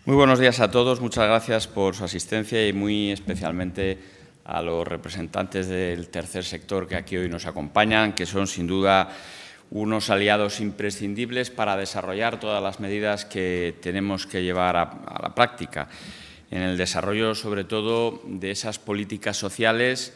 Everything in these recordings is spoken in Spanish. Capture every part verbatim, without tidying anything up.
Muy buenos días a todos. Muchas gracias por su asistencia y muy especialmente a los representantes del tercer sector que aquí hoy nos acompañan, que son sin duda unos aliados imprescindibles para desarrollar todas las medidas que tenemos que llevar a, a la práctica, en el desarrollo sobre todo de esas políticas sociales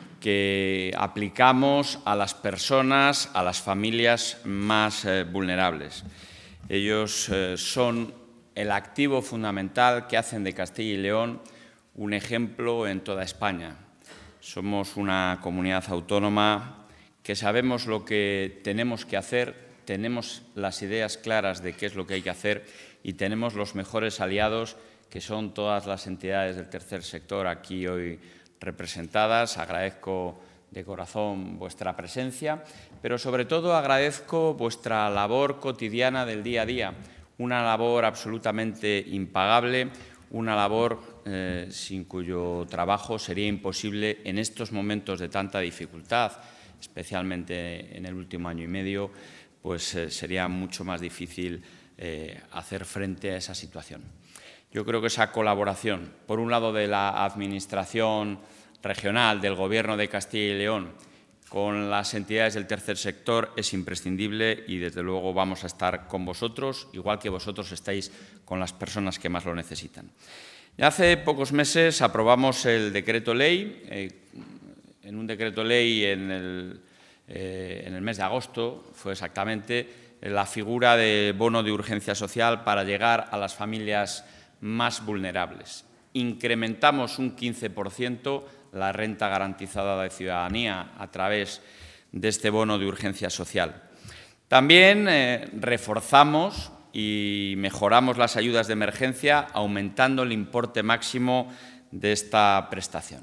que aplicamos a las personas, a las familias más eh, vulnerables. Ellos eh, son el activo fundamental que hacen de Castilla y León un ejemplo en toda España. Somos una comunidad autónoma que sabemos lo que tenemos que hacer, tenemos las ideas claras de qué es lo que hay que hacer y tenemos los mejores aliados, que son todas las entidades del tercer sector aquí hoy representadas. Agradezco de corazón vuestra presencia, pero sobre todo agradezco vuestra labor cotidiana del día a día, una labor absolutamente impagable, una labor eh, sin cuyo trabajo sería imposible en estos momentos de tanta dificultad, especialmente en el último año y medio, pues eh, sería mucho más difícil eh, hacer frente a esa situación. Yo creo que esa colaboración, por un lado de la Administración regional, del Gobierno de Castilla y León, con las entidades del tercer sector es imprescindible y, desde luego, vamos a estar con vosotros, igual que vosotros estáis con las personas que más lo necesitan. Ya hace pocos meses aprobamos el decreto ley, eh, en un decreto ley en el, eh, en el mes de agosto, fue exactamente la figura de bono de urgencia social para llegar a las familias más vulnerables. Incrementamos un quince por ciento la renta garantizada de ciudadanía a través de este bono de urgencia social. También eh, reforzamos y mejoramos las ayudas de emergencia, aumentando el importe máximo de esta prestación.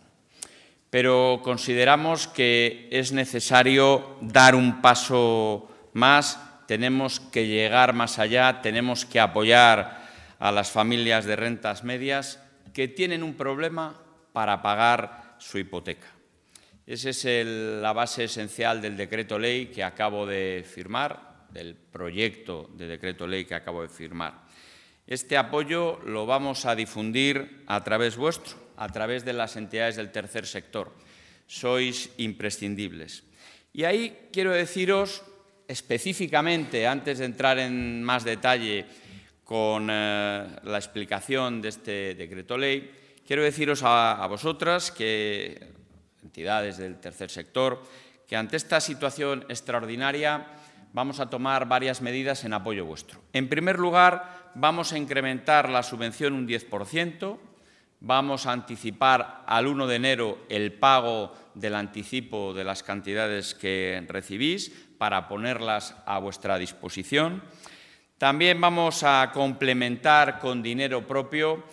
Pero consideramos que es necesario dar un paso más, tenemos que llegar más allá, tenemos que apoyar a las familias de rentas medias que tienen un problema para pagar su hipoteca. Esa es el, la base esencial del decreto ley que acabo de firmar, del proyecto de decreto ley que acabo de firmar. Este apoyo lo vamos a difundir a través vuestro, a través de las entidades del tercer sector. Sois imprescindibles. Y ahí quiero deciros específicamente, antes de entrar en más detalle con eh, la explicación de este decreto ley, quiero deciros a, a vosotras, que, entidades del tercer sector, que ante esta situación extraordinaria vamos a tomar varias medidas en apoyo vuestro. En primer lugar, vamos a incrementar la subvención un diez por ciento, vamos a anticipar al uno de enero el pago del anticipo de las cantidades que recibís para ponerlas a vuestra disposición. También vamos a complementar con dinero propio,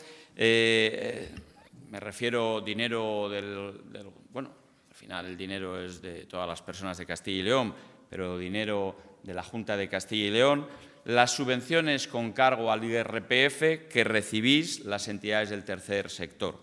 eh, me refiero dinero del, del… Bueno, al final el dinero es de todas las personas de Castilla y León, pero dinero de la Junta de Castilla y León, las subvenciones con cargo al I R P F que recibís las entidades del tercer sector.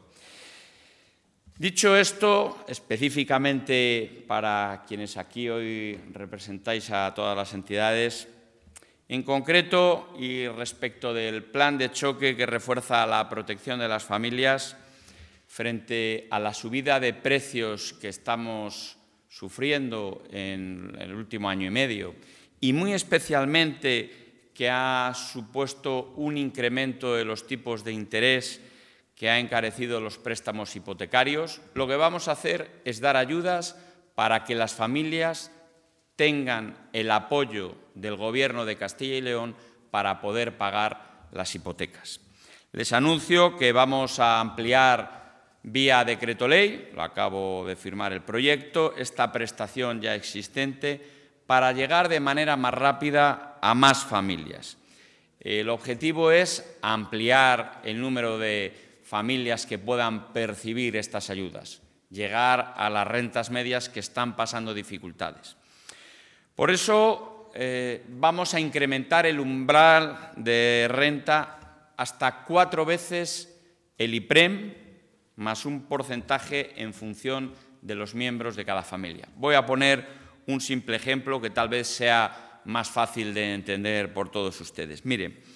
Dicho esto, específicamente para quienes aquí hoy representáis a todas las entidades, en concreto y respecto del plan de choque que refuerza la protección de las familias frente a la subida de precios que estamos sufriendo en el último año y medio y muy especialmente que ha supuesto un incremento de los tipos de interés que ha encarecido los préstamos hipotecarios, lo que vamos a hacer es dar ayudas para que las familias tengan el apoyo del Gobierno de Castilla y León para poder pagar las hipotecas. Les anuncio que vamos a ampliar vía decreto ley, lo acabo de firmar el proyecto, esta prestación ya existente para llegar de manera más rápida a más familias. El objetivo es ampliar el número de familias que puedan percibir estas ayudas, llegar a las rentas medias que están pasando dificultades. Por eso eh, vamos a incrementar el umbral de renta hasta cuatro veces el IPREM, más un porcentaje en función de los miembros de cada familia. Voy a poner un simple ejemplo que tal vez sea más fácil de entender por todos ustedes. Mire,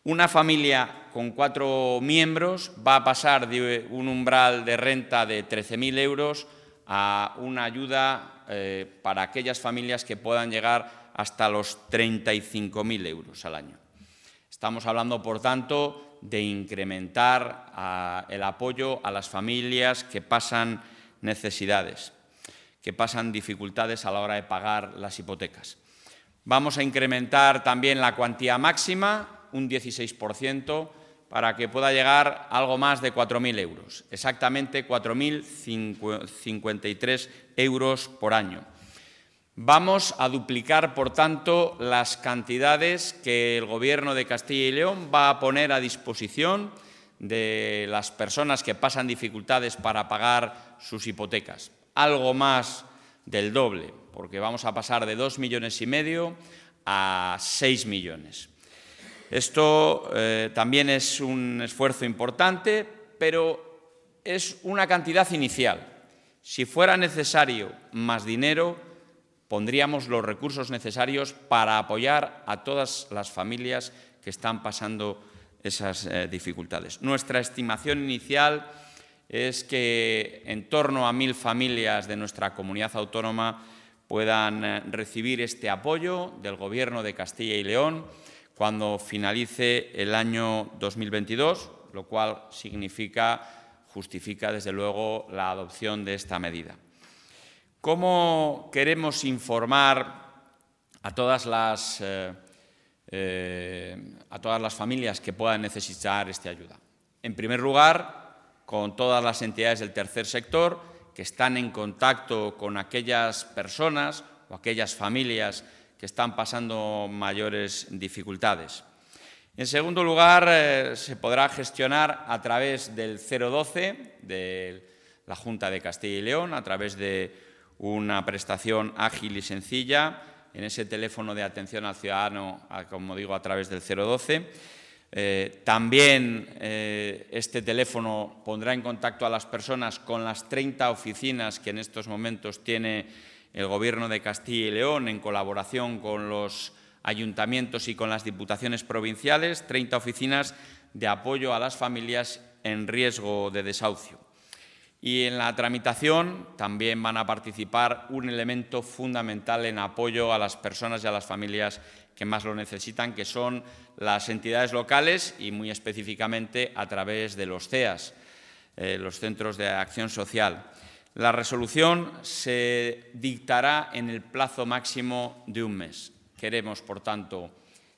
Una familia con cuatro miembros va a pasar de un umbral de renta de trece mil euros a una ayuda eh, para aquellas familias que puedan llegar hasta los treinta y cinco mil euros al año. Estamos hablando, por tanto, de incrementar a, el apoyo a las familias que pasan necesidades, que pasan dificultades a la hora de pagar las hipotecas. Vamos a incrementar también la cuantía máxima, un dieciséis por ciento, para que pueda llegar a algo más de cuatro mil euros, exactamente cuatro mil cincuenta y tres euros por año. Vamos a duplicar, por tanto, las cantidades que el Gobierno de Castilla y León va a poner a disposición de las personas que pasan dificultades para pagar sus hipotecas. Algo más del doble, porque vamos a pasar de dos millones y medio a seis millones. Esto eh, también es un esfuerzo importante, pero es una cantidad inicial. Si fuera necesario más dinero, pondríamos los recursos necesarios para apoyar a todas las familias que están pasando esas eh, dificultades. Nuestra estimación inicial es que en torno a mil familias de nuestra comunidad autónoma puedan eh, recibir este apoyo del Gobierno de Castilla y León cuando finalice el año dos mil veintidós, lo cual significa, justifica desde luego la adopción de esta medida. ¿Cómo queremos informar a todas las, eh, eh, a todas las familias que puedan necesitar esta ayuda? En primer lugar, con todas las entidades del tercer sector que están en contacto con aquellas personas o aquellas familias que están pasando mayores dificultades. En segundo lugar, eh, se podrá gestionar a través del cero doce de la Junta de Castilla y León, a través de una prestación ágil y sencilla, en ese teléfono de atención al ciudadano, como digo, a través del cero doce. Eh, también eh, este teléfono pondrá en contacto a las personas con las treinta oficinas que en estos momentos tiene el Gobierno de Castilla y León en colaboración con los ayuntamientos y con las diputaciones provinciales, treinta oficinas de apoyo a las familias en riesgo de desahucio. Y en la tramitación también van a participar un elemento fundamental en apoyo a las personas y a las familias que más lo necesitan, que son las entidades locales y muy específicamente a través de los C E A S, eh, los Centros de Acción Social. La resolución se dictará en el plazo máximo de un mes. Queremos, por tanto,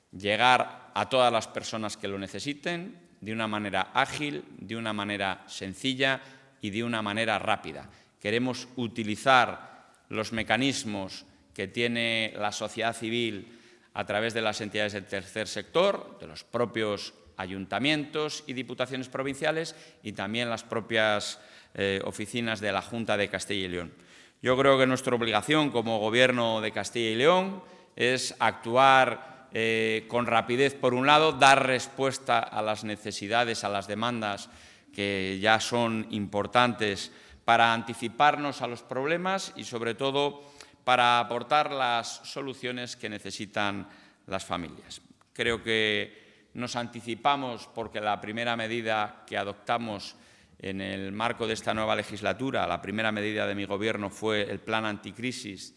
llegar a todas las personas que lo necesiten de una manera ágil, de una manera sencilla y de una manera rápida. Queremos utilizar los mecanismos que tiene la sociedad civil a través de las entidades del tercer sector, de los propios ayuntamientos y diputaciones provinciales y también las propias eh, oficinas de la Junta de Castilla y León. Yo creo que nuestra obligación como Gobierno de Castilla y León es actuar eh, con rapidez, por un lado, dar respuesta a las necesidades, a las demandas que ya son importantes para anticiparnos a los problemas y, sobre todo, para aportar las soluciones que necesitan las familias. Creo que nos anticipamos porque la primera medida que adoptamos en el marco de esta nueva legislatura, la primera medida de mi Gobierno fue el plan anticrisis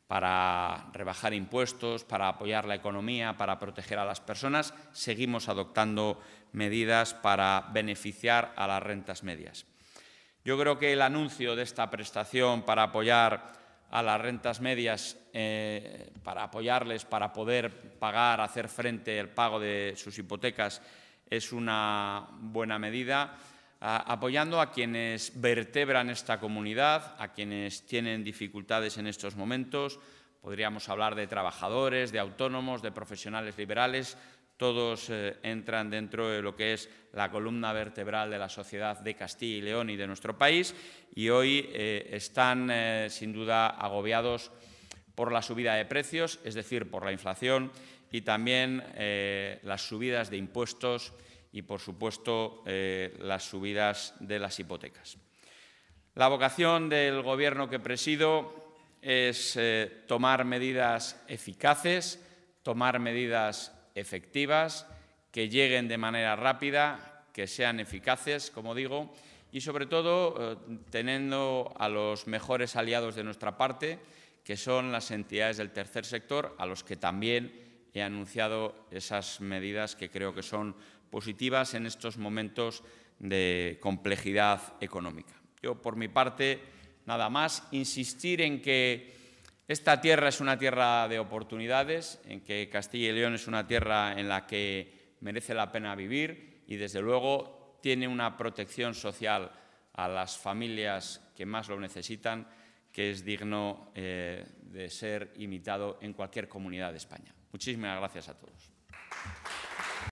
para rebajar impuestos, para apoyar la economía, para proteger a las personas. Seguimos adoptando medidas para beneficiar a las rentas medias. Yo creo que el anuncio de esta prestación para apoyar a las rentas medias, eh, para apoyarles, para poder pagar, hacer frente al pago de sus hipotecas, es una buena medida, a, apoyando a quienes vertebran esta comunidad, a quienes tienen dificultades en estos momentos. Podríamos hablar de trabajadores, de autónomos, de profesionales liberales. Todos eh, entran dentro de lo que es la columna vertebral de la sociedad de Castilla y León y de nuestro país, y hoy eh, están, eh, sin duda, agobiados por la subida de precios, es decir, por la inflación, y también eh, las subidas de impuestos y, por supuesto, eh, las subidas de las hipotecas. La vocación del Gobierno que presido es eh, tomar medidas eficaces, tomar medidas efectivas que lleguen de manera rápida, que sean eficaces, como digo, y sobre todo eh, teniendo a los mejores aliados de nuestra parte, que son las entidades del tercer sector, a los que también he anunciado esas medidas que creo que son positivas en estos momentos de complejidad económica. Yo, por mi parte, nada más, insistir en que esta tierra es una tierra de oportunidades, en que Castilla y León es una tierra en la que merece la pena vivir y, desde luego, tiene una protección social a las familias que más lo necesitan, que es digno eh, de ser imitado en cualquier comunidad de España. Muchísimas gracias a todos.